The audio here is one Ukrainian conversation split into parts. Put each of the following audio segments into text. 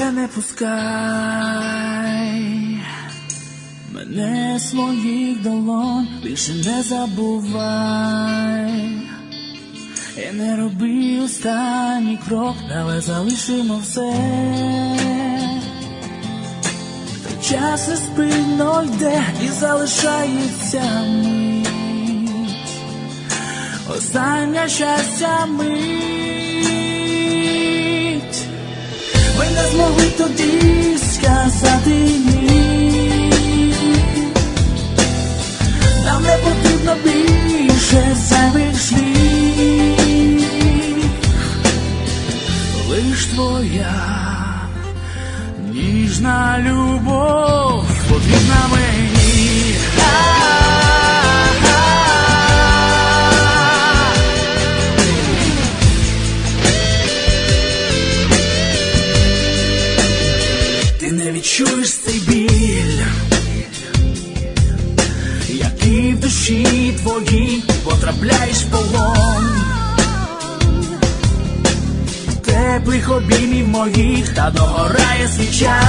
тебе не пускай, мене своїх долонь більше не забувай. І не роби останній крок, давай залишимо все. Той час неспинно йде і залишається мить, остання щастя мить. Ми не змогли тоді сказати ні, нам не потрібно більше зайвих слів. Лиш твоя ніжна любов потрібна мені. Ти не відчуєш цей біль, який в душі твоїй потрапляєш в полон. Теплих обіймів моїх та догорає свіча,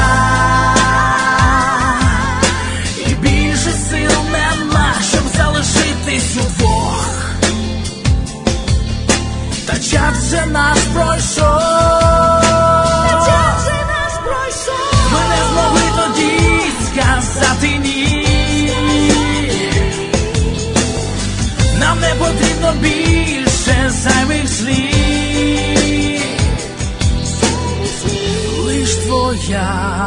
і більше сил нема, щоб залишитись удвох. Та час вже наш пройшов, ми не змогли тоді сказати ні, нам не потрібно більше зайвих слів. Лиш твоя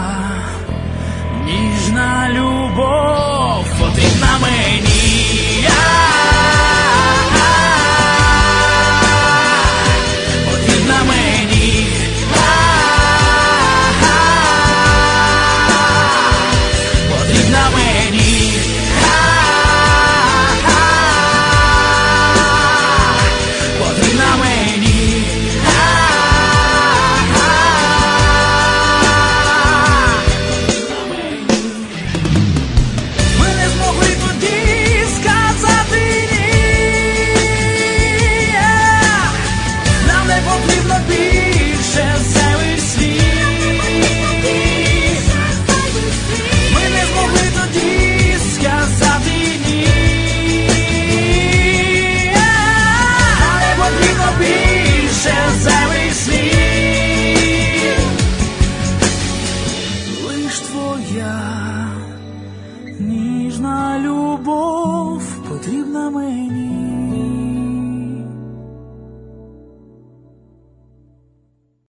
ніжна любов потрібна мені. Потрібна мені. Потрібна мені. Потрібна мені. Ми не змогли тоді сказати ні, нам не потрібно більше зайвих слів. Ми не змогли тоді сказати ні, нам не потрібно більше зайвих слів. Лиш твоя ніжна любов потрібна мені.